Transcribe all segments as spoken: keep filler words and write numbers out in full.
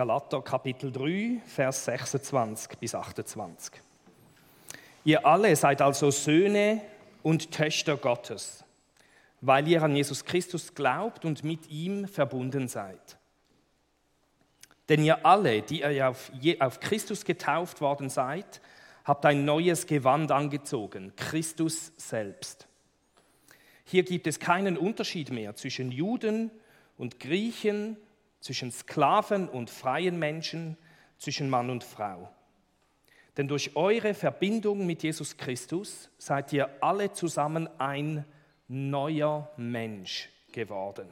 Galater Kapitel drei, Vers sechsundzwanzig bis achtundzwanzig. Ihr alle seid also Söhne und Töchter Gottes, weil ihr an Jesus Christus glaubt und mit ihm verbunden seid. Denn ihr alle, die ihr auf, auf Christus getauft worden seid, habt ein neues Gewand angezogen, Christus selbst. Hier gibt es keinen Unterschied mehr zwischen Juden und Griechen, zwischen Sklaven und freien Menschen, zwischen Mann und Frau. Denn durch eure Verbindung mit Jesus Christus seid ihr alle zusammen ein neuer Mensch geworden.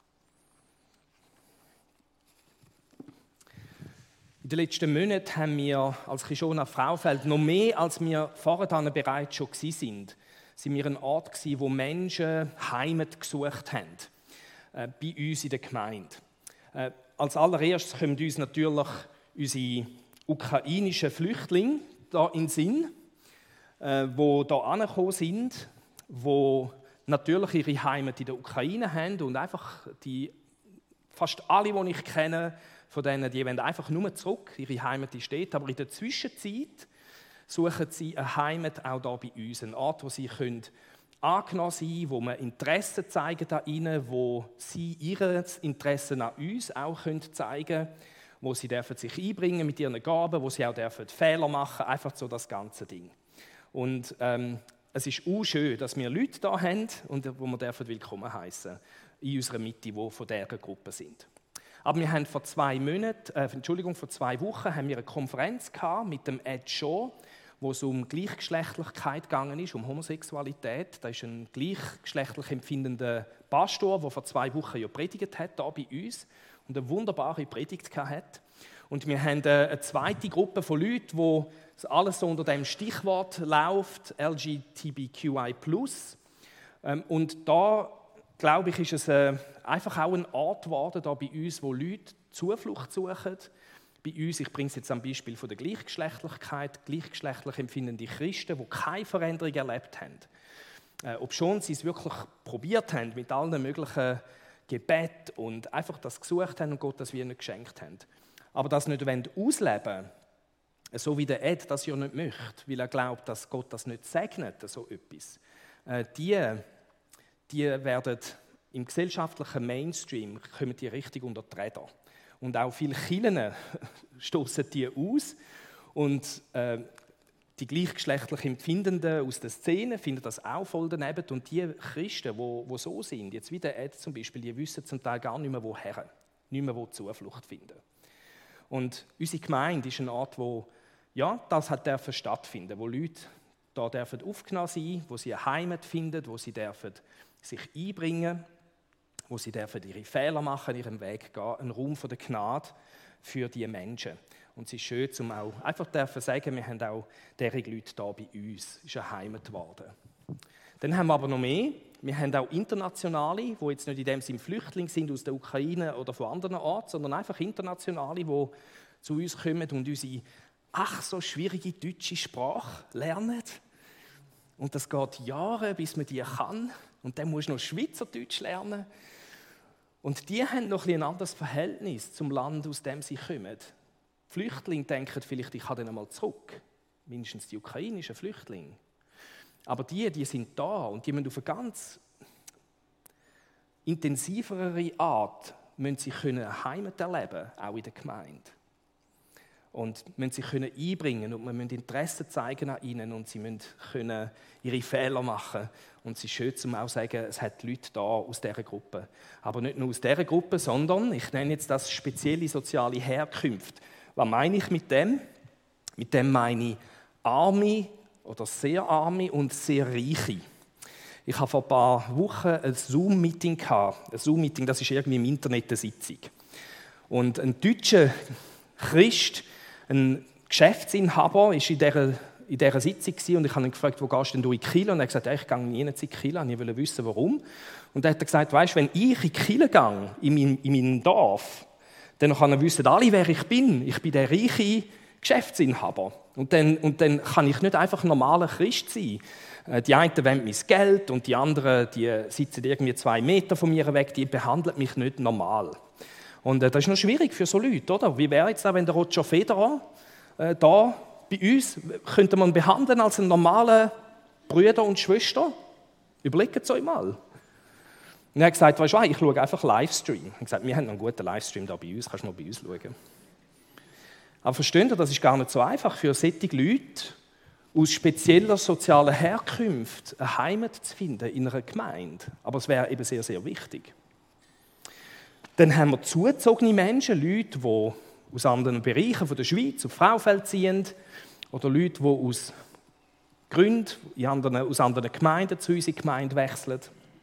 In den letzten Monaten haben wir als Kishona Fraufeld noch mehr, als wir vorher bereits schon waren, sind wir ein Ort gewesen, wo Menschen Heimat gesucht haben, äh, bei uns in der Gemeinde. Äh, als allererstes kommen uns natürlich unsere ukrainischen Flüchtlinge da in den Sinn, äh, die hier angekommen sind, die natürlich ihre Heimat in der Ukraine haben und einfach die, fast alle, die ich kenne, von denen, die wollen einfach nur zurück, ihre Heimat steht, aber in der Zwischenzeit suchen sie eine Heimat auch hier bei uns, einen Ort, wo sie können angenommen sein können, wo wir Interesse zeigen da ihnen, wo sie ihr Interesse an uns auch können zeigen können, wo sie dürfen sich einbringen mit ihren Gaben, wo sie auch dürfen Fehler machen, einfach so das ganze Ding. Und ähm, es ist auch schön, dass wir Leute da haben, und wo wir dürfen willkommen heißen in unserer Mitte, die von dieser Gruppe sind. Aber wir haben vor zwei Monaten, äh, Entschuldigung, vor zwei Wochen haben wir eine Konferenz gehabt mit dem Ed Shaw, wo es um Gleichgeschlechtlichkeit gegangen ist, um Homosexualität. Da ist ein gleichgeschlechtlich empfindender Pastor, der vor zwei Wochen ja predigt hat, hier bei uns, und eine wunderbare Predigt hat. Und wir haben eine zweite Gruppe von Leuten, wo alles so unter dem Stichwort läuft, L G B T Q I plus. Und da, glaube ich, ist es einfach auch ein Ort geworden, da bei uns, wo Leute Zuflucht suchen. Bei uns, ich bringe es jetzt am Beispiel von der Gleichgeschlechtlichkeit, gleichgeschlechtlich empfindende Christen, die keine Veränderung erlebt haben. Äh, obschon sie es wirklich probiert haben, mit allen möglichen Gebeten und einfach das gesucht haben und Gott das wie ihnen geschenkt haben. Aber das nicht ausleben wollen, so wie der Ed das ja nicht möchte, weil er glaubt, dass Gott das nicht segnet, so etwas, äh, die, die werden im gesellschaftlichen Mainstream, kommen die richtig unter die Räder. Und auch viele Kirchen stoßen die aus. Und äh, die gleichgeschlechtlich Empfindenden aus der Szene finden das auch voll daneben. Und die Christen, die so sind, jetzt wie der Ed zum Beispiel, die wissen zum Teil gar nicht mehr, woher, nicht mehr, wo Zuflucht finden. Und unsere Gemeinde ist ein Ort, wo ja, das hat dürfen stattfinden, wo Leute da dürfen aufgenommen sein, wo sie eine Heimat finden, wo sie dürfen sich einbringen, wo sie dürfen ihre Fehler machen, ihren Weg gehen, ein Raum von der Gnade für diese Menschen. Und es ist schön, um auch einfach dürfen sagen, wir haben auch diese Leute hier bei uns. Es ist eine Heimat geworden. Dann haben wir aber noch mehr. Wir haben auch Internationale, die jetzt nicht in dem Sinne Flüchtlinge sind aus der Ukraine oder von anderen Orten, sondern einfach Internationale, die zu uns kommen und unsere ach so schwierige deutsche Sprache lernen. Und das geht Jahre, bis man die kann. Und dann musst du noch Schweizerdeutsch lernen. Und die haben noch ein anderes Verhältnis zum Land, aus dem sie kommen. Die Flüchtlinge denken vielleicht, ich kann dann einmal zurück. Mindestens die ukrainischen Flüchtlinge. Aber die, die sind da und die müssen auf eine ganz intensivere Art müssen sie eine Heimat erleben, auch in der Gemeinde. Und müssen sich können einbringen und man muss Interesse zeigen an ihnen und sie müssen können ihre Fehler machen. Und es ist schön, zum auch sagen, es hat Leute da aus dieser Gruppe. Aber nicht nur aus dieser Gruppe, sondern, ich nenne jetzt das spezielle soziale Herkünfte. Was meine ich mit dem? Mit dem meine ich Arme oder sehr Arme und sehr Reiche. Ich habe vor ein paar Wochen ein Zoom-Meeting gehabt. Ein Zoom-Meeting, das ist irgendwie im Internet eine Sitzung. Und ein deutscher Christ, ein Geschäftsinhaber, war in dieser, in dieser Sitzung und ich habe ihn gefragt, wo gehst du denn du in Kiel? Und er hat gesagt, ich gehe nie in Kiel, und ich wollte wissen, warum. Und er hat gesagt, weißt, wenn ich in Kiel gehe, in meinem, in meinem Dorf, dann kann er wissen alle, wer ich bin. Ich bin der reiche Geschäftsinhaber. Und dann, und dann kann ich nicht einfach ein normaler Christ sein. Die einen wollen mein Geld und die anderen die sitzen irgendwie zwei Meter von mir weg, die behandeln mich nicht normal. Und äh, das ist noch schwierig für so Leute, oder? Wie wäre jetzt auch, wenn der Roger Federer äh, da bei uns, könnte man behandeln als einen normalen Bruder und Schwester? Überlegt es euch mal. Und er hat gesagt, weißt du, ich schaue einfach Livestream. Er hat gesagt, wir haben noch einen guten Livestream da bei uns, kannst du mal bei uns schauen. Aber versteht ihr, das ist gar nicht so einfach für solche Leute, aus spezieller sozialer Herkunft eine Heimat zu finden in einer Gemeinde. Aber es wäre eben sehr, sehr wichtig. Dann haben wir zugezogene Menschen, Leute, die aus anderen Bereichen der Schweiz auf Fraufeld ziehen, oder Leute, die aus Gründen in anderen, aus anderen Gemeinden zu unserer Gemeinde wechseln.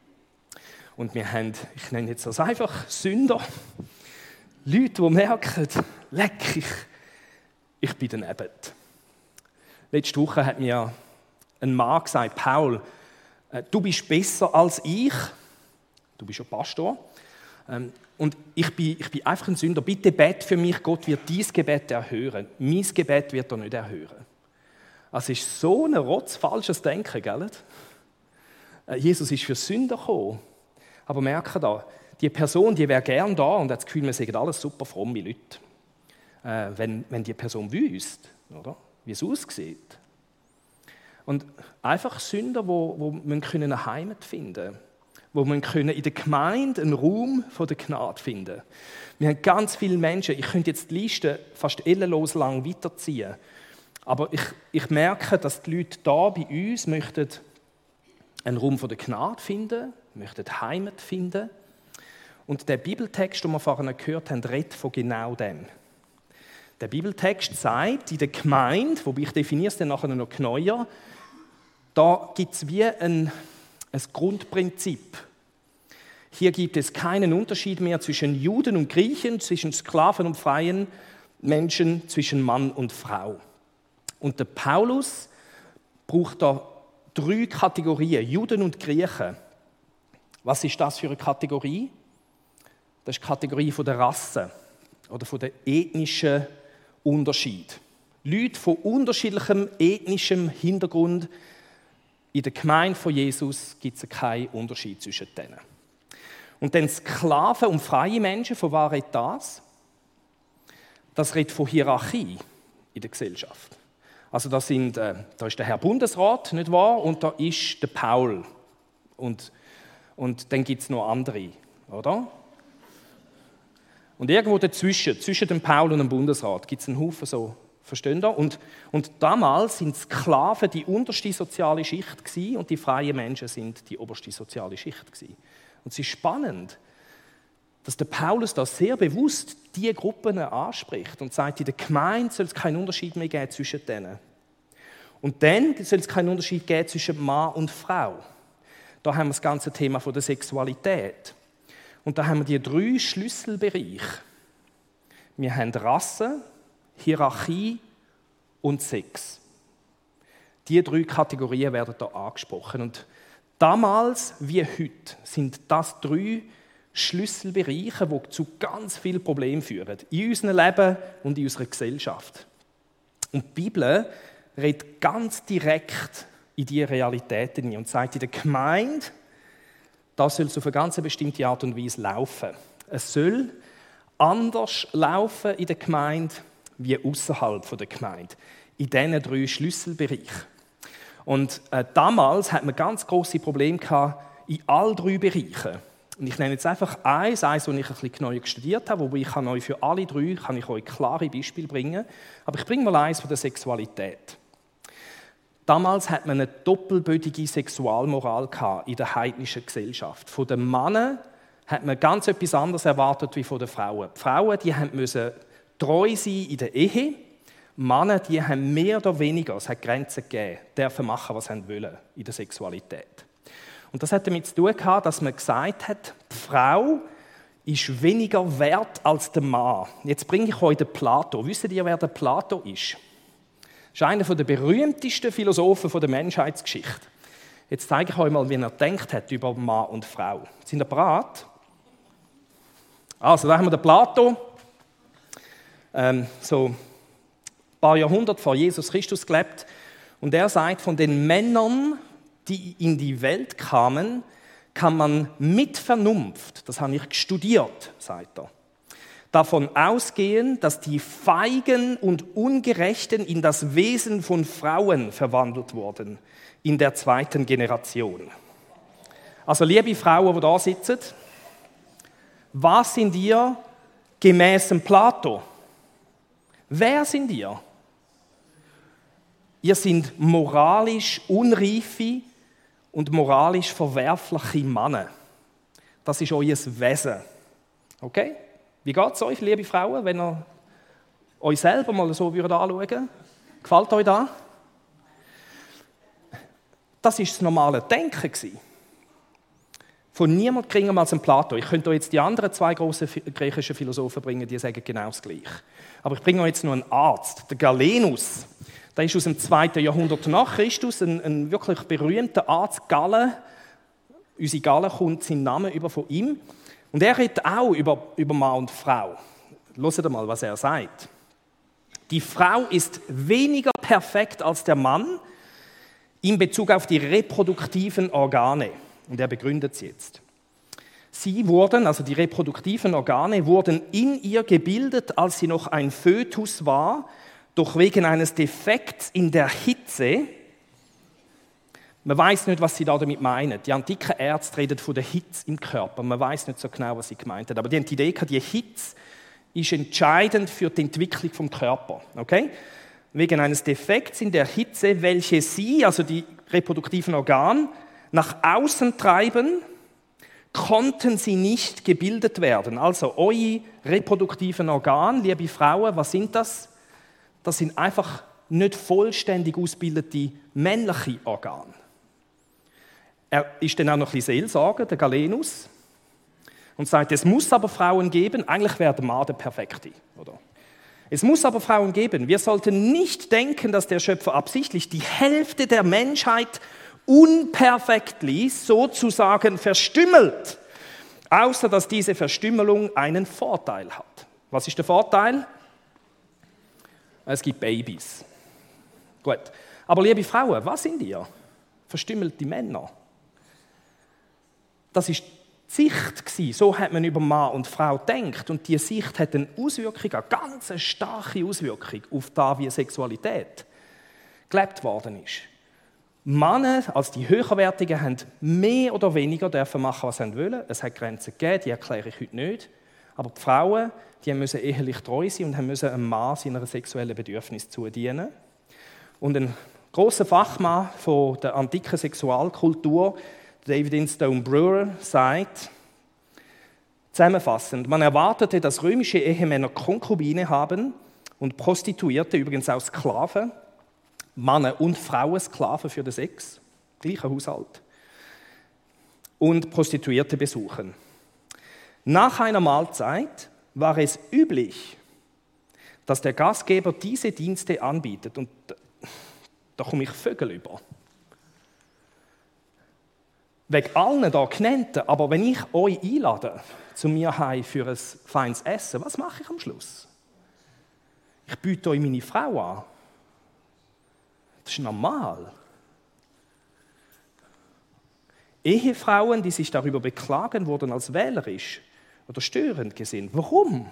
Und wir haben, ich nenne jetzt das einfach Sünder, Leute, die merken, leck, ich, ich bin daneben. Letzte Woche hat mir ein Mann gesagt, Paul, du bist besser als ich, du bist ja Pastor, und ich bin, ich bin einfach ein Sünder, bitte bete für mich, Gott wird dein Gebet erhören, mein Gebet wird er nicht erhören. Das ist so ein rotzfalsches Denken, gell? Jesus ist für Sünder gekommen. Aber merke da, die Person, die wäre gern da und hat das Gefühl, wir sagen alles super fromme Leute. Äh, wenn, wenn die Person wüsste, oder? Wie es aussieht. Und einfach Sünder, die wo, wo eine Heimat finden können, wo man in der Gemeinde einen Raum von der Gnade finden können. Wir haben ganz viele Menschen, ich könnte jetzt die Liste fast ellenlos lang weiterziehen, aber ich, ich merke, dass die Leute da bei uns möchten einen Raum von der Gnade finden, möchten Heimat finden. Und der Bibeltext, den wir vorhin gehört haben, redet von genau dem. Der Bibeltext sagt, in der Gemeinde, wobei ich definiere es dann nachher noch genauer, da gibt es wie ein, ein Grundprinzip. Hier gibt es keinen Unterschied mehr zwischen Juden und Griechen, zwischen Sklaven und freien Menschen, zwischen Mann und Frau. Und der Paulus braucht da drei Kategorien, Juden und Griechen. Was ist das für eine Kategorie? Das ist die Kategorie von der Rasse oder von der ethnischen Unterschied. Leute von unterschiedlichem ethnischem Hintergrund. In der Gemeinde von Jesus gibt es keinen Unterschied zwischen denen. Und dann Sklaven und freie Menschen, von was redet das? Das redet von Hierarchie in der Gesellschaft. Also da, sind, äh, da ist der Herr Bundesrat, nicht wahr? Und da ist der Paul. Und, und dann gibt es noch andere, oder? Und irgendwo dazwischen, zwischen dem Paul und dem Bundesrat, gibt es einen Haufen so, versteht ihr? Und, und damals sind Sklaven die unterste soziale Schicht gewesen, und die freien Menschen sind die oberste soziale Schicht gewesen. Und es ist spannend, dass der Paulus da sehr bewusst diese Gruppen anspricht und sagt, in der Gemeinde soll es keinen Unterschied mehr geben zwischen denen. Und dann soll es keinen Unterschied geben zwischen Mann und Frau. Da haben wir das ganze Thema von der Sexualität. Und da haben wir die drei Schlüsselbereiche. Wir haben Rasse, Hierarchie und Sex. Diese drei Kategorien werden da angesprochen. Und damals wie heute sind das drei Schlüsselbereiche, die zu ganz vielen Problemen führen. In unserem Leben und in unserer Gesellschaft. Und die Bibel redet ganz direkt in diese Realitäten hinein und sagt, in der Gemeinde, das soll auf eine ganz bestimmte Art und Weise laufen. Es soll anders laufen in der Gemeinde wie außerhalb der Gemeinde. In diesen drei Schlüsselbereichen. Und äh, damals hat man ganz grosse Probleme gehabt in all drei Bereichen. Und ich nenne jetzt einfach eins, eins, das ich ein bisschen genauer studiert habe, wobei ich kann euch für alle drei kann ich euch klare Beispiele bringen. Aber ich bringe mal eins von der Sexualität. Damals hat man eine doppelbödige Sexualmoral gehabt in der heidnischen Gesellschaft. Von den Männern hat man ganz etwas anderes erwartet wie von den Frauen. Die Frauen, die müssen treu sein in der Ehe. Männer, die haben mehr oder weniger, es hat Grenzen gegeben, dürfen machen, was sie wollen in der Sexualität. Und das hat damit zu tun gehabt, dass man gesagt hat, die Frau ist weniger wert als der Mann. Jetzt bringe ich euch den Plato. Wisst ihr, wer der Plato ist? Das ist einer der berühmtesten Philosophen der Menschheitsgeschichte. Jetzt zeige ich euch mal, wie er gedacht hat über Mann und Frau. Sind ihr bereit? Also, da haben wir den Plato. Ähm, so ein paar Jahrhunderte vor Jesus Christus gelebt. Und er sagt, von den Männern, die in die Welt kamen, kann man mit Vernunft, das habe ich studiert, sagt er, davon ausgehen, dass die Feigen und Ungerechten in das Wesen von Frauen verwandelt wurden, in der zweiten Generation. Also liebe Frauen, die da sitzen, was sind ihr gemäß dem Plato? Wer sind ihr? Ihr seid moralisch unreife und moralisch verwerfliche Männer. Das ist euer Wesen. Okay? Wie geht es euch, liebe Frauen, wenn ihr euch selber mal so anschauen würdet? Gefällt euch das? Das war das normale Denken. Von niemand geringerem als ein Plato. Ich könnte euch jetzt die anderen zwei grossen griechischen Philosophen bringen, die sagen genau das Gleiche. Aber ich bringe euch jetzt noch einen Arzt, den Galenus. Der ist aus dem zweiten Jahrhundert nach Christus, ein, ein wirklich berühmter Arzt, Gallen. Unsere Gallen kommt sein Name über von ihm. Und er redet auch über, über Mann und Frau. Hört mal, was er sagt. Die Frau ist weniger perfekt als der Mann in Bezug auf die reproduktiven Organe. Und er begründet es jetzt. Sie wurden, also die reproduktiven Organe, wurden in ihr gebildet, als sie noch ein Fötus war, doch wegen eines Defekts in der Hitze. Man weiß nicht, was sie da damit meinen. Die antiken Ärzte reden von der Hitze im Körper. Man weiß nicht so genau, was sie gemeint haben. Aber die haben die Idee gehabt, die Hitze ist entscheidend für die Entwicklung vom Körper. Okay? Wegen eines Defekts in der Hitze, welche sie, also die reproduktiven Organe, nach außen treiben, konnten sie nicht gebildet werden. Also eure reproduktiven Organe, liebe Frauen, was sind das? Das sind einfach nicht vollständig ausgebildete männliche Organe. Er ist dann auch noch ein bisschen Seelsorger, der Galenus, und sagt, es muss aber Frauen geben, eigentlich wäre der Mann der Perfekte, oder? Es muss aber Frauen geben. Wir sollten nicht denken, dass der Schöpfer absichtlich die Hälfte der Menschheit unperfekt ließ, sozusagen verstümmelt, außer dass diese Verstümmelung einen Vorteil hat. Was ist der Vorteil? Es gibt Babys. Gut. Aber liebe Frauen, was sind ihr? Verstümmelte Männer. Das ist die Sicht. So hat man über Mann und Frau gedacht. Und diese Sicht hat eine Auswirkung, eine ganz starke Auswirkung auf das, wie Sexualität gelebt worden ist. Männer, als die Höherwertigen, haben mehr oder weniger dürfen machen, was sie wollen. Es hat Grenzen gegeben, die erkläre ich heute nicht. Aber die Frauen, die müssen ehelich treu sein und müssen einem Mann seiner sexuellen Bedürfnisse zudienen. Und ein grosser Fachmann von der antiken Sexualkultur, David Instone Brewer, sagt zusammenfassend: Man erwartete, dass römische Ehemänner Konkubine haben und Prostituierte, übrigens auch Sklaven, Männer- und Frauensklaven für den Sex, gleicher Haushalt, und Prostituierte besuchen. Nach einer Mahlzeit war es üblich, dass der Gastgeber diese Dienste anbietet. Und da komme ich Vögel über. Wegen allen da genannten, aber wenn ich euch einlade zu mir heim für ein feines Essen, was mache ich am Schluss? Ich biete euch meine Frau an. Das ist normal. Ehefrauen, die sich darüber beklagen, wurden als wählerisch oder störend gesehen. Warum?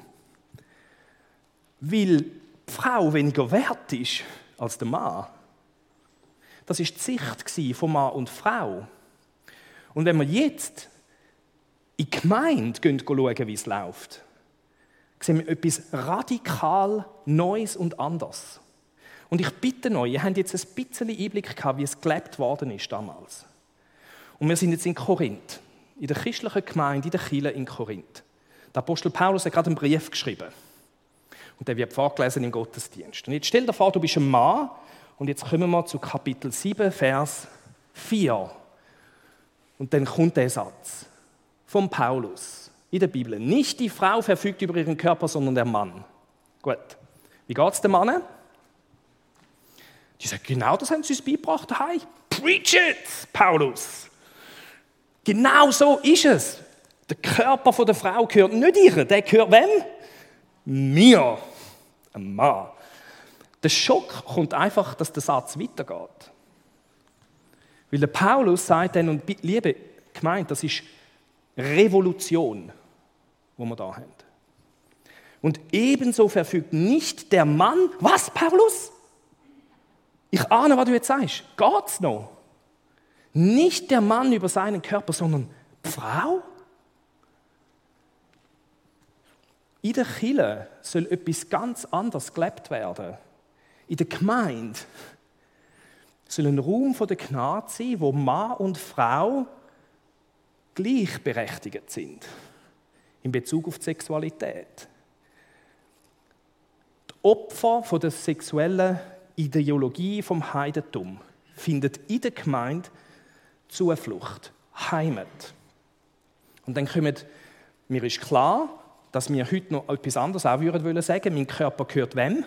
Weil die Frau weniger wert ist als der Mann. Das war die Sicht von Mann und Frau. Und wenn wir jetzt in die Gemeinde gehen, schauen, wie es läuft, sehen wir etwas radikal Neues und anderes. Und ich bitte euch, ihr habt jetzt ein bisschen Einblick gehabt, wie es gelebt worden ist damals. Und wir sind jetzt in Korinth, in der christlichen Gemeinde, in der Kirche in Korinth. Der Apostel Paulus hat gerade einen Brief geschrieben. Und der wird vorgelesen im Gottesdienst. Und jetzt stell dir vor, du bist ein Mann. Und jetzt kommen wir zu Kapitel sieben, Vers vier. Und dann kommt der Satz von Paulus in der Bibel. Nicht die Frau verfügt über ihren Körper, sondern der Mann. Gut. Wie geht es dem Mann? Die sagen, genau das haben sie uns beigebracht. Hey, preach it, Paulus. Genau so ist es. Der Körper der Frau gehört nicht ihr. Der gehört wem? Mir. Ein Mann. Der Schock kommt einfach, dass der Satz weitergeht. Weil der Paulus sagt dann, und liebe Gemeinde, das ist Revolution, die wir da haben. Und ebenso verfügt nicht der Mann, was, Paulus? Ich ahne, was du jetzt sagst. Geht's noch? Nicht der Mann über seinen Körper, sondern die Frau? In der Kirche soll etwas ganz anderes gelebt werden. In der Gemeinde soll ein Raum von der Gnade sein, wo Mann und Frau gleichberechtigt sind in Bezug auf die Sexualität. Die Opfer von der sexuellen Ideologie vom Heidentum findet in der Gemeinde Zuflucht, Heimat. Und dann kommt, mir ist klar, dass wir heute noch etwas anderes auch würden wollen sagen. Mein Körper gehört wem?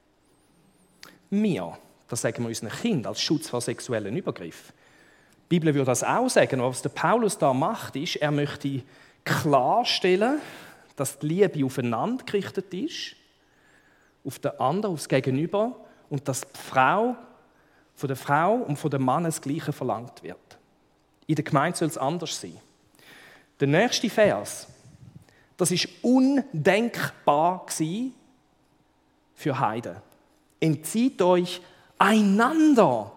Mir. Das sagen wir unseren Kindern als Schutz vor sexuellen Übergriffen. Die Bibel würde das auch sagen. Aber was der Paulus da macht, ist, er möchte klarstellen, dass die Liebe aufeinander gerichtet ist, auf den anderen, aufs Gegenüber, und dass die Frau, von der Frau und von dem Mann das Gleiche verlangt wird. In der Gemeinde soll es anders sein. Der nächste Vers, das ist undenkbar für Heiden. Entzieht euch einander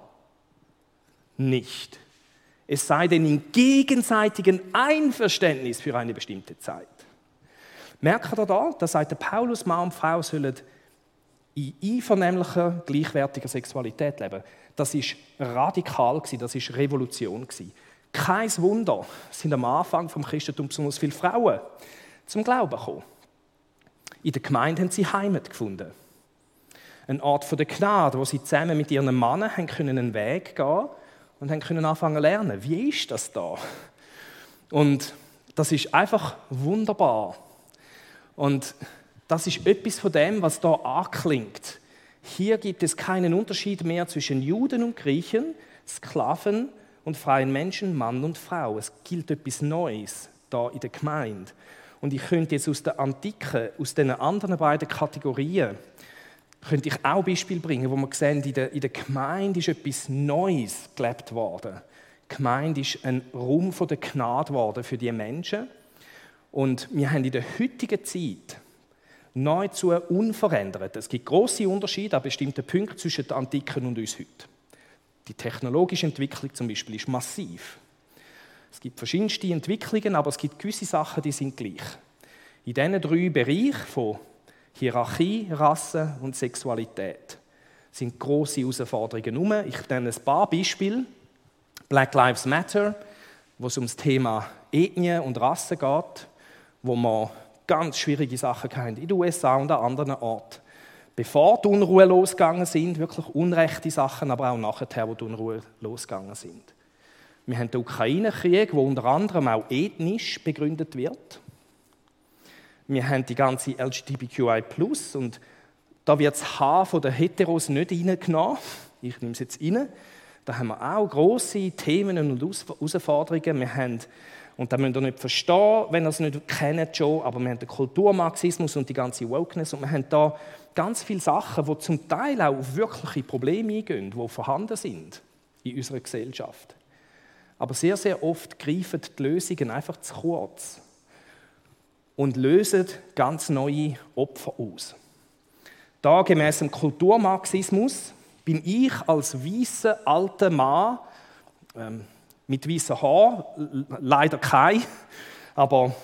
nicht. Es sei denn in gegenseitigem Einverständnis für eine bestimmte Zeit. Merkt ihr da, da sagt der Paulus, Mann und Frau sollen in einvernehmlicher, gleichwertiger Sexualität leben. Das ist radikal, das ist Revolution. Kein Wunder, sind am Anfang vom Christentum besonders viele Frauen zum Glauben gekommen. In der Gemeinde haben sie Heimat gefunden. Ein Ort von der Gnade, wo sie zusammen mit ihren Männern haben können einen Weg gehen und haben können anfangen zu lernen. Wie ist das da? Und das ist einfach wunderbar. Und das ist etwas von dem, was da anklingt. Hier gibt es keinen Unterschied mehr zwischen Juden und Griechen, Sklaven und freien Menschen, Mann und Frau. Es gilt etwas Neues da in der Gemeinde. Und ich könnte jetzt aus der Antike, aus den anderen beiden Kategorien, könnte ich auch Beispiele bringen, wo wir sehen, in der, in der Gemeinde ist etwas Neues gelebt worden. Die Gemeinde ist ein Raum von der Gnade geworden für die Menschen. Und wir haben in der heutigen Zeit nahezu unverändert. Es gibt grosse Unterschiede an bestimmten Punkten zwischen der Antike und uns heute. Die technologische Entwicklung zum Beispiel ist massiv. Es gibt verschiedenste Entwicklungen, aber es gibt gewisse Sachen, die sind gleich. In diesen drei Bereichen von Hierarchie, Rasse und Sexualität sind grosse Herausforderungen herum. Ich nenne ein paar Beispiele. Black Lives Matter, wo es um das Thema Ethnie und Rasse geht, wo man ganz schwierige Sachen hatten in den U S A und an anderen Orten. Bevor die Unruhe losgegangen sind, wirklich unrechte Sachen, aber auch nachher, wo die Unruhe losgegangen sind. Wir haben den Ukraine-Krieg, der unter anderem auch ethnisch begründet wird. Wir haben die ganze L G B T Q I plus, und da wird das H von den Heteros nicht reingenommen. Ich nehme es jetzt rein. Da haben wir auch grosse Themen und Herausforderungen. Wir haben, und da müsst ihr nicht verstehen, wenn ihr es nicht kennt schon, aber wir haben den Kulturmarxismus und die ganze Wokeness, und wir haben da ganz viele Sachen, die zum Teil auch auf wirkliche Probleme eingehen, die vorhanden sind in unserer Gesellschaft. Aber sehr, sehr oft greifen die Lösungen einfach zu kurz und lösen ganz neue Opfer aus. Da gemäss dem Kulturmarxismus bin ich als weißer alter Mann ähm, mit weißem Haar, leider kein, aber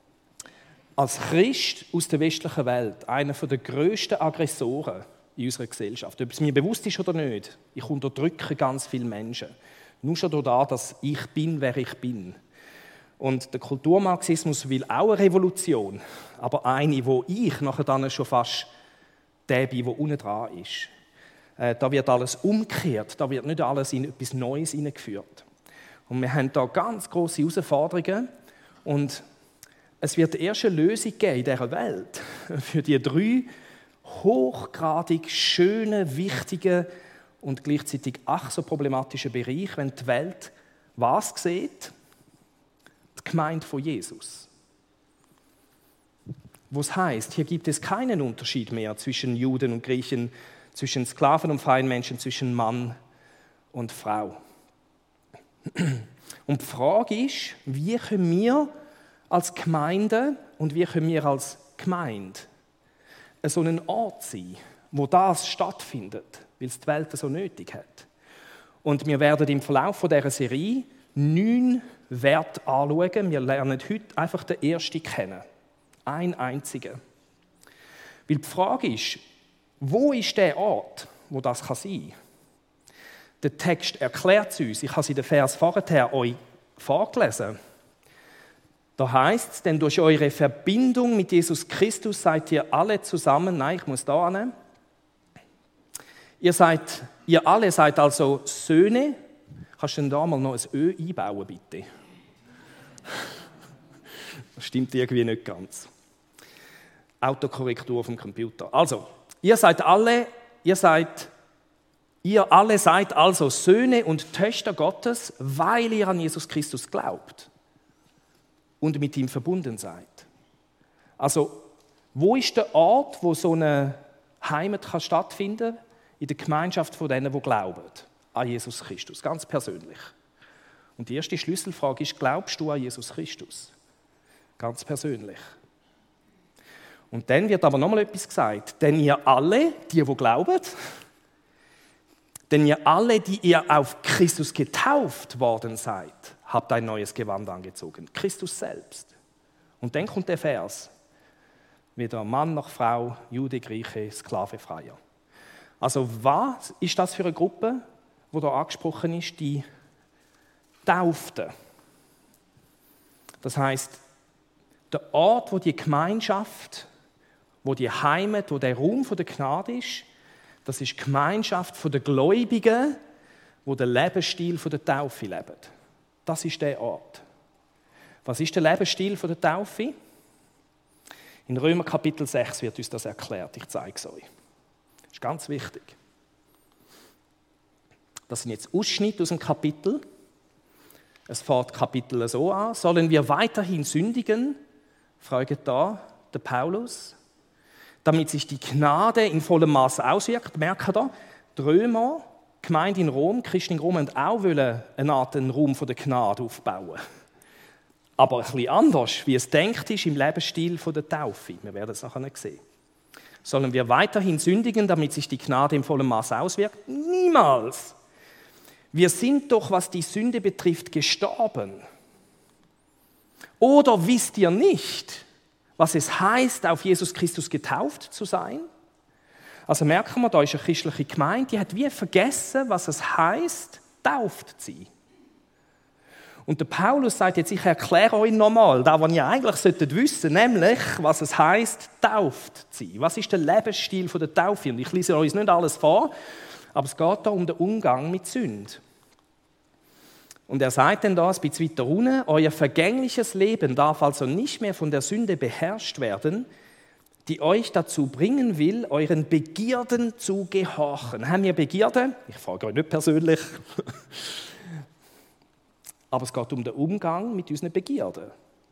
als Christ aus der westlichen Welt einer der grössten Aggressoren in unserer Gesellschaft. Ob es mir bewusst ist oder nicht, ich unterdrücke ganz viele Menschen. Nur schon dadurch, dass ich bin, wer ich bin. Und der Kulturmarxismus will auch eine Revolution, aber eine, wo ich nachher dann schon fast der bin, der unten dran ist. Äh, da wird alles umgekehrt, da wird nicht alles in etwas Neues hineingeführt. Und wir haben da ganz grosse Herausforderungen, und es wird erst eine Lösung geben in dieser Welt für die drei hochgradig schönen, wichtigen und gleichzeitig ach so problematischen Bereiche, wenn die Welt was sieht? Die Gemeinde von Jesus. Was heißt, hier gibt es keinen Unterschied mehr zwischen Juden und Griechen, zwischen Sklaven und freien Menschen, zwischen Mann und Frau. Und die Frage ist, wie können wir als Gemeinde und wie können wir als Gemeinde so ein Ort sein, wo das stattfindet, weil es die Welt so nötig hat. Und wir werden im Verlauf dieser Serie neun Werte anschauen. Wir lernen heute einfach den ersten kennen. Ein einzigen. Weil die Frage ist, wo ist der Ort, wo das sein kann? Der Text erklärt es uns. Ich habe es in den Vers vorher euch vorgelesen. Da heißt es, denn durch eure Verbindung mit Jesus Christus seid ihr alle zusammen, nein, ich muss da hin. Ihr seid, ihr alle seid also Söhne. Kannst du denn da mal noch ein Ö einbauen, bitte? Das stimmt irgendwie nicht ganz. Autokorrektur vom Computer. Also, ihr seid alle, ihr seid, ihr alle seid also Söhne und Töchter Gottes, weil ihr an Jesus Christus glaubt und mit ihm verbunden seid. Also, wo ist der Ort, wo so eine Heimat kann stattfinden kann? In der Gemeinschaft von denen, die glauben an Jesus Christus, ganz persönlich. Und die erste Schlüsselfrage ist, glaubst du an Jesus Christus? Ganz persönlich. Und dann wird aber nochmal etwas gesagt. Denn ihr alle, die, die glauben, denn ihr alle, die ihr auf Christus getauft worden seid, habt ein neues Gewand angezogen. Christus selbst. Und dann kommt der Vers. Weder Mann noch Frau, Jude, Grieche, Sklave, Freier. Also was ist das für eine Gruppe, die da angesprochen ist? Die Tauften. Das heißt, der Ort, wo die Gemeinschaft, wo die Heimat, wo der Raum der Gnade ist, das ist die Gemeinschaft der Gläubigen, wo der Lebensstil der Taufe leben. Das ist der Ort. Was ist der Lebensstil der Taufe? In Römer Kapitel sechs wird uns das erklärt. Ich zeige es euch. Das ist ganz wichtig. Das sind jetzt Ausschnitte aus dem Kapitel. Es fängt Kapitel so an. Sollen wir weiterhin sündigen? Fragt da der Paulus. Damit sich die Gnade in vollem Maß auswirkt. Merkt ihr, die Römer, die Gemeinde in Rom, die Christen in Rom, wollten auch eine Art einen Raum der Gnade aufbauen. Aber ein bisschen anders, wie es denkt ist im Lebensstil der Taufe. Wir werden es nachher sehen. Sollen wir weiterhin sündigen, damit sich die Gnade im vollen Maß auswirkt? Niemals! Wir sind doch, was die Sünde betrifft, gestorben. Oder wisst ihr nicht, was es heißt, auf Jesus Christus getauft zu sein? Also merken wir, da ist eine christliche Gemeinde, die hat wie vergessen, was es heißt, tauft zu sein. Und der Paulus sagt jetzt, ich erkläre euch nochmal, das, was ihr eigentlich solltet wissen, nämlich, was es heisst, tauft zu sein. Was ist der Lebensstil der Taufe? Und ich lese euch nicht alles vor, aber es geht da um den Umgang mit Sünde. Und er sagt dann da ein bisschen weiter unten, euer vergängliches Leben darf also nicht mehr von der Sünde beherrscht werden, die euch dazu bringen will, euren Begierden zu gehorchen. Haben wir Begierden? Ich frage euch nicht persönlich. Aber es geht um den Umgang mit unseren Begierden.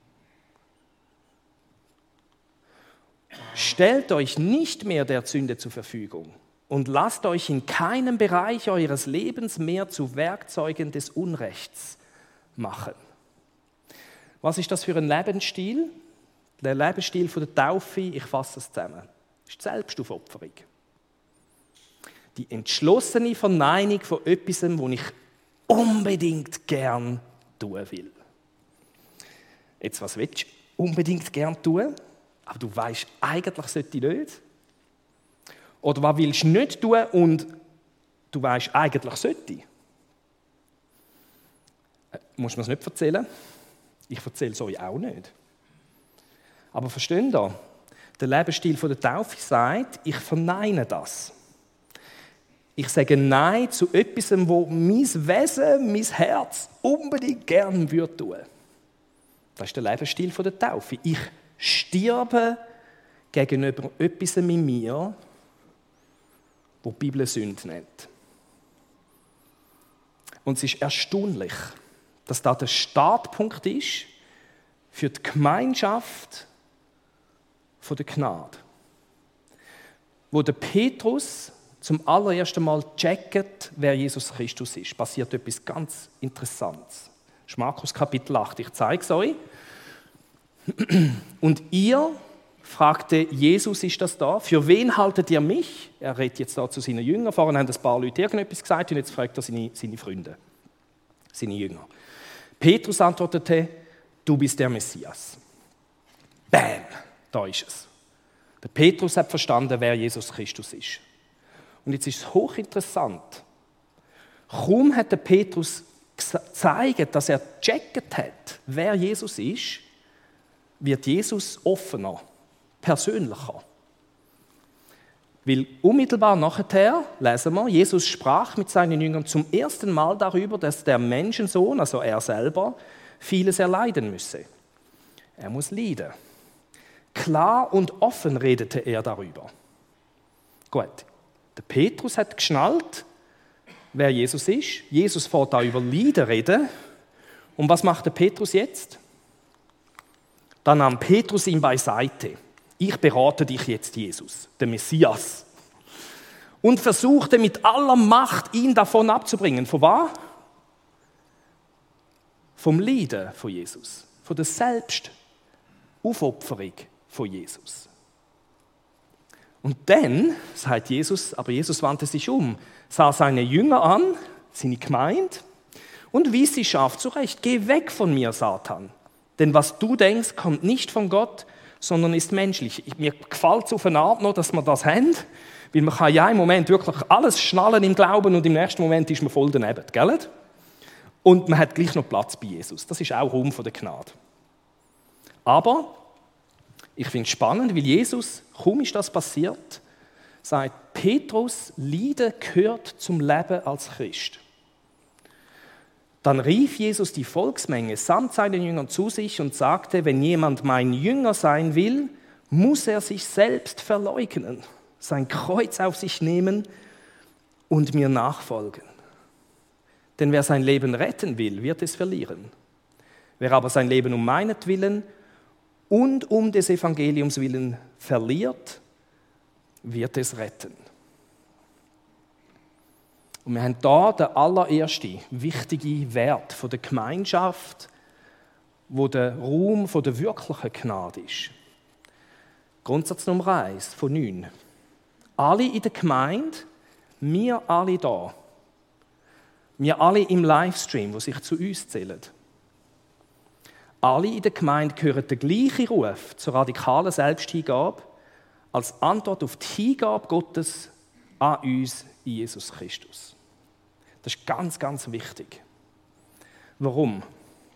Stellt euch nicht mehr der Sünde zur Verfügung und lasst euch in keinem Bereich eures Lebens mehr zu Werkzeugen des Unrechts machen. Was ist das für ein Lebensstil? Der Lebensstil der Taufe, ich fasse es zusammen, ist die Selbstaufopferung. Die entschlossene Verneinung von etwas, was ich unbedingt gern tun will. Jetzt, was willst du unbedingt gern tun? Aber du weißt, eigentlich sollte ich nicht. Oder was willst du nicht tun und du weißt, eigentlich sollte ich? Äh, muss man es nicht erzählen? Ich erzähle es euch auch nicht. Aber versteht ihr? Der Lebensstil der Taufe sagt, ich verneine das. Ich sage Nein zu etwas, wo mein Wesen, mein Herz unbedingt gern würde tun. Das ist der Lebensstil der Taufe. Ich sterbe gegenüber etwas in mir, wo die Bibel Sünde nennt. Und es ist erstaunlich, dass das der Startpunkt ist für die Gemeinschaft der Gnade. Wo der Petrus zum allerersten Mal checkt, wer Jesus Christus ist, passiert etwas ganz Interessantes. Das ist Markus Kapitel acht, ich zeige es euch. Und ihr, fragte Jesus, ist das da? Für wen haltet ihr mich? Er redet jetzt da zu seinen Jüngern. Vorhin haben ein paar Leute irgendetwas gesagt und jetzt fragt er seine, seine Freunde, seine Jünger. Petrus antwortete, du bist der Messias. Bam, da ist es. Der Petrus hat verstanden, wer Jesus Christus ist. Und jetzt ist es hochinteressant. Kaum hat der Petrus gezeigt, dass er gecheckt hat, wer Jesus ist, wird Jesus offener, persönlicher. Weil unmittelbar nachher, lesen wir, Jesus sprach mit seinen Jüngern zum ersten Mal darüber, dass der Menschensohn, also er selber, vieles erleiden müsse. Er muss leiden. Klar und offen redete er darüber. Gut, der Petrus hat geschnallt, wer Jesus ist. Jesus fährt da über Leiden reden. Und was macht der Petrus jetzt? Dann nahm Petrus ihn beiseite. Ich berate dich jetzt, Jesus, der Messias. Und versuchte mit aller Macht, ihn davon abzubringen. Von was? Vom Leiden von Jesus. Von der Selbstaufopferung von Jesus. Und dann sagt Jesus, aber Jesus wandte sich um, sah seine Jünger an, seine Gemeinde, und wies sie scharf zurecht. Geh weg von mir, Satan. Denn was du denkst, kommt nicht von Gott, sondern ist menschlich. Mir gefällt es auf eine Art noch, dass wir das haben, weil man kann ja im Moment wirklich alles schnallen im Glauben und im nächsten Moment ist man voll daneben, gell? Und man hat gleich noch Platz bei Jesus. Das ist auch Raum von der Gnade. Aber ich finde es spannend, weil Jesus, kaum ist das passiert, sagt Petrus, Leiden gehört zum Leben als Christ. Dann rief Jesus die Volksmenge samt seinen Jüngern zu sich und sagte, wenn jemand mein Jünger sein will, muss er sich selbst verleugnen, sein Kreuz auf sich nehmen und mir nachfolgen. Denn wer sein Leben retten will, wird es verlieren. Wer aber sein Leben um meinetwillen und um des Evangeliums willen verliert, wird es retten. Und wir haben hier den allerersten wichtigen Wert von der Gemeinschaft, wo der Raum von der wirklichen Gnade ist. Grundsatz Nummer eins von neun. Alle in der Gemeinde, wir alle da. Wir alle im Livestream, die sich zu uns zählen. Alle in der Gemeinde hören den gleichen Ruf zur radikalen Selbsthingabe als Antwort auf die Hingabe Gottes an uns in Jesus Christus. Das ist ganz, ganz wichtig. Warum?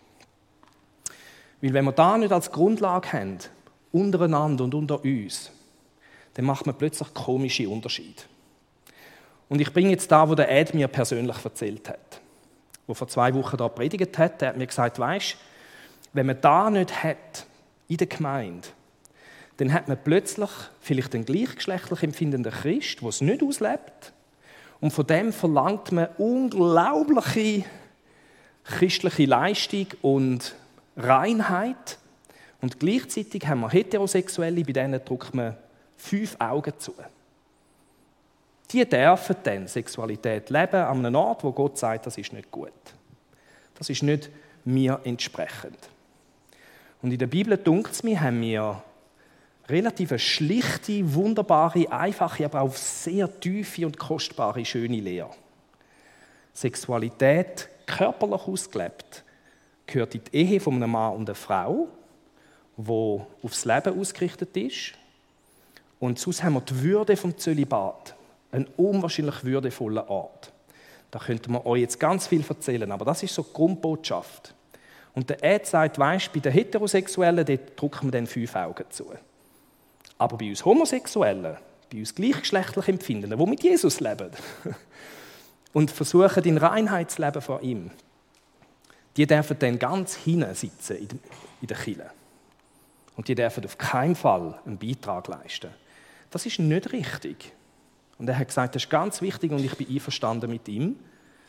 Weil wenn wir da nicht als Grundlage haben, untereinander und unter uns, dann macht man plötzlich komische Unterschiede. Und ich bin jetzt da, wo der Ed mir persönlich erzählt hat, der vor zwei Wochen da predigt hat. Der hat mir gesagt, weisst, wenn man da nicht hat in der Gemeinde, dann hat man plötzlich vielleicht einen gleichgeschlechtlich empfindenden Christ, der es nicht auslebt. Und von dem verlangt man unglaubliche christliche Leistung und Reinheit. Und gleichzeitig haben wir Heterosexuelle, bei denen drückt man fünf Augen zu. Die dürfen dann Sexualität leben an einem Ort, wo Gott sagt, das ist nicht gut. Das ist nicht mir entsprechend. Und in der Bibel, dunkt es mir, haben wir relativ schlichte, wunderbare, einfache, aber auch sehr tiefe und kostbare, schöne Lehre. Sexualität, körperlich ausgelebt, gehört in die Ehe von einem Mann und einer Frau, die aufs Leben ausgerichtet ist. Und sonst haben wir die Würde vom Zölibat, ein unwahrscheinlich würdevoller Ort. Da könnte man euch jetzt ganz viel erzählen, aber das ist so die Grundbotschaft. Und der Ed sagt, weisst, bei den Heterosexuellen, dort drücken wir dann fünf Augen zu. Aber bei uns Homosexuellen, bei uns gleichgeschlechtlich Empfindenden, die mit Jesus leben und versuchen, in Reinheit zu leben von ihm, die dürfen dann ganz hinten sitzen in der Kirche. Und die dürfen auf keinen Fall einen Beitrag leisten. Das ist nicht richtig. Und er hat gesagt, das ist ganz wichtig und ich bin einverstanden mit ihm.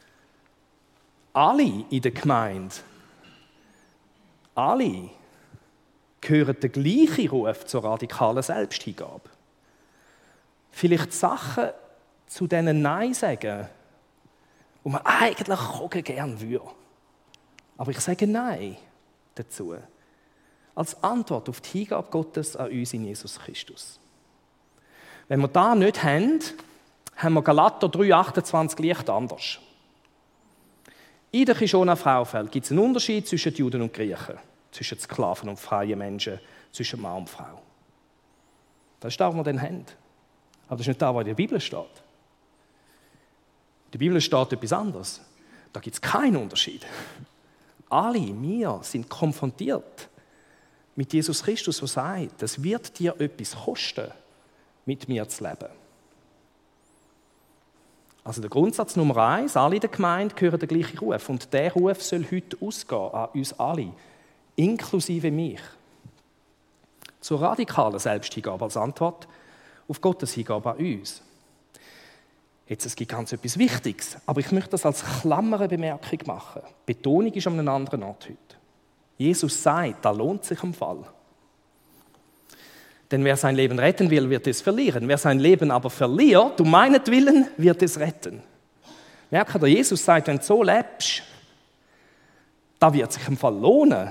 Alle in der Gemeinde, alle gehören den gleichen Ruf zur radikalen Selbsthingabe. Vielleicht Sachen zu denen Nein sagen, die man eigentlich gerne würde. Aber ich sage Nein dazu. als Antwort auf die Hingabe Gottes an uns in Jesus Christus. Wenn wir das nicht haben, haben wir Galater drei achtundzwanzig leicht anders. In der Kishona Fraufeld gibt es einen Unterschied zwischen Juden und Griechen, zwischen Sklaven und freien Menschen, zwischen Mann und Frau. Das ist das, was wir dann haben. Aber das ist nicht das, was in der Bibel steht. In der Bibel steht etwas anderes. Da gibt es keinen Unterschied. Alle, wir, sind konfrontiert mit Jesus Christus, der sagt, es wird dir etwas kosten, mit mir zu leben. Also der Grundsatz Nummer eins, alle in der Gemeinde hören den gleichen Ruf. Und dieser Ruf soll heute ausgehen an uns alle, inklusive mich. Zur radikalen Selbsthingabe als Antwort auf Gottes Hingabe an uns. Jetzt, es gibt ganz etwas Wichtiges, aber ich möchte das als Klammerbemerkung machen. Die Betonung ist an einem anderen Ort heute. Jesus sagt, da lohnt sich im Fall. Denn wer sein Leben retten will, wird es verlieren. Wer sein Leben aber verliert, um meinetwillen, wird es retten. Merkt ihr, Jesus sagt, wenn du so lebst, da wird sich im Fall lohnen.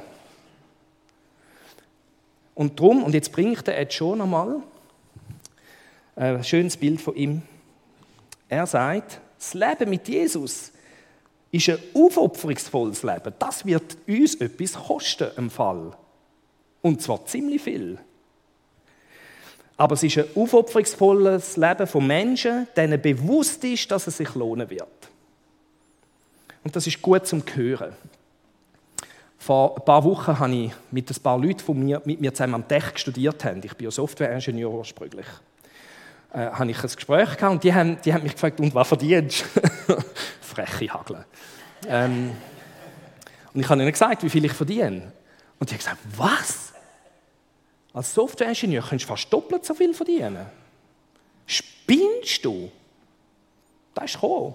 Und darum, und jetzt bringe ich dir jetzt schon einmal ein schönes Bild von ihm. Er sagt, das Leben mit Jesus ist ein aufopferungsvolles Leben. Das wird uns etwas kosten im Fall. Und zwar ziemlich viel. Aber es ist ein aufopferungsvolles Leben von Menschen, denen bewusst ist, dass es sich lohnen wird. Und das ist gut zum Hören. Vor ein paar Wochen habe ich mit ein paar Leuten von mir, mit mir zusammen am Tech studiert haben. Ich bin ja Softwareingenieur ursprünglich. Äh, habe ich ein Gespräch gehabt und die haben, die haben mich gefragt, und was verdienst du? Freche Hagle. Ähm, und ich habe ihnen gesagt, wie viel ich verdiene. Und die haben gesagt, was? Als Softwareingenieur kannst du fast doppelt so viel verdienen. Spinnst du? Das ist gekommen.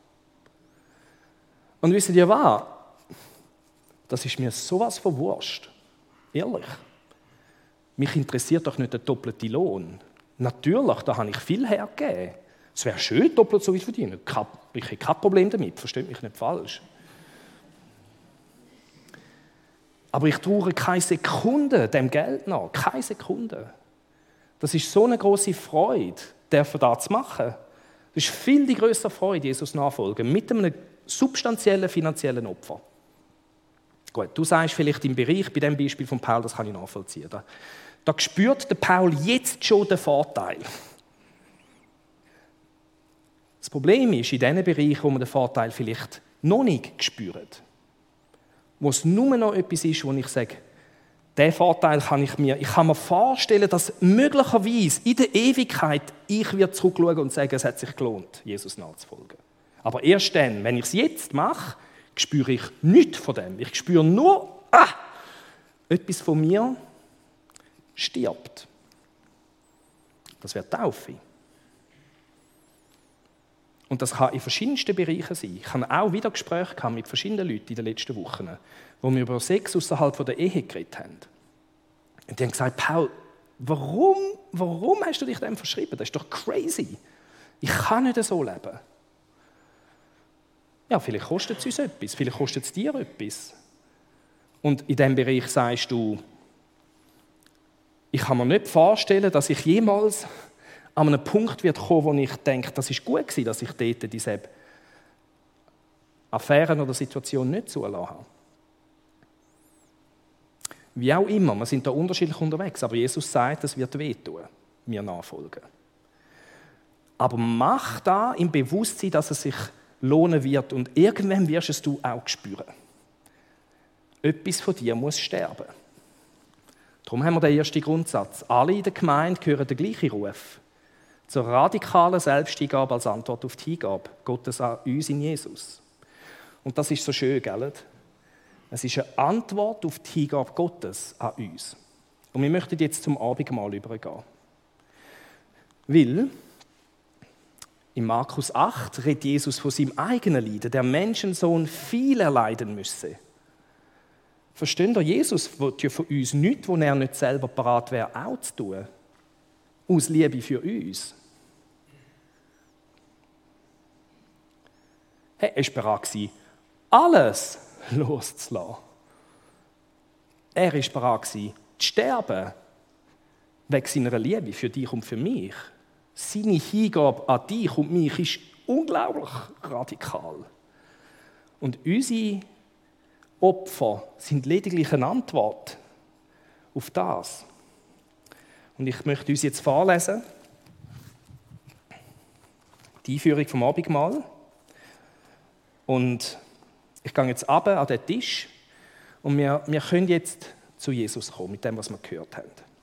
Und wisst ihr was? Das ist mir sowas von Wurst. Ehrlich. Mich interessiert doch nicht der doppelte Lohn. Natürlich, da habe ich viel hergegeben. Es wäre schön, doppelt so viel zu verdienen. Ich habe kein Problem damit, versteht mich nicht falsch. Aber ich traue keine Sekunde dem Geld nach. Keine Sekunde. Das ist so eine große Freude, dafür das zu machen. Das ist viel die größere Freude, Jesus nachfolgen, mit einem substanziellen finanziellen Opfer. Gut, du sagst vielleicht im Bereich, bei dem Beispiel von Paul, das kann ich nachvollziehen. Da, da spürt der Paul jetzt schon den Vorteil. Das Problem ist, in diesen Bereichen, wo man den Vorteil vielleicht noch nicht spürt, wo es nur noch etwas ist, wo ich sage, diesen Vorteil kann ich mir, ich kann mir vorstellen, dass möglicherweise in der Ewigkeit ich wieder zurückschauen und sagen, es hat sich gelohnt, Jesus nachzufolgen. Aber erst dann, wenn ich es jetzt mache, spüre ich nichts von dem. Ich spüre nur, ah, etwas von mir stirbt. Das wäre Taufe. Und das kann in verschiedensten Bereichen sein. Ich habe auch wieder Gespräche gehabt mit verschiedenen Leuten in den letzten Wochen, wo wir über Sex außerhalb der Ehe geredet haben. Und die haben gesagt, Paul, warum, warum hast du dich dem verschrieben? Das ist doch crazy. Ich kann nicht so leben. Ja, vielleicht kostet es uns etwas, vielleicht kostet es dir etwas. Und in diesem Bereich sagst du, ich kann mir nicht vorstellen, dass ich jemals an einen Punkt wird kommen, wo ich denke, das ist gut gewesen, dass ich dort diese Affären oder Situation nicht zulassen habe. Wie auch immer, wir sind da unterschiedlich unterwegs, aber Jesus sagt, es wird wehtun, mir nachfolgen. Aber mach da im Bewusstsein, dass es sich lohnen wird und irgendwann wirst es du auch spüren. Etwas von dir muss sterben. Darum haben wir den ersten Grundsatz. Alle in der Gemeinde hören den gleichen Ruf. Zur radikalen Selbsthingabe als Antwort auf die Hingabe Gottes an uns in Jesus. Und das ist so schön, gell? Es ist eine Antwort auf die Hingabe Gottes an uns. Und wir möchten jetzt zum Abendmahl übergehen. Weil in Markus acht redet Jesus von seinem eigenen Leiden, der Menschensohn viel erleiden müsse. Versteht ihr, Jesus will ja von uns nichts, wo er nicht selber bereit wäre, auch zu tun. Aus Liebe für uns. Hey, er war bereit, alles loszulassen. Er war bereit, zu sterben, wegen seiner Liebe für dich und für mich. Seine Hingabe an dich und mich ist unglaublich radikal. Und unsere Opfer sind lediglich eine Antwort auf das. Und ich möchte uns jetzt vorlesen, die Einführung vom Abendmahl. Und ich gehe jetzt runter an den Tisch und wir, wir können jetzt zu Jesus kommen, mit dem, was wir gehört haben.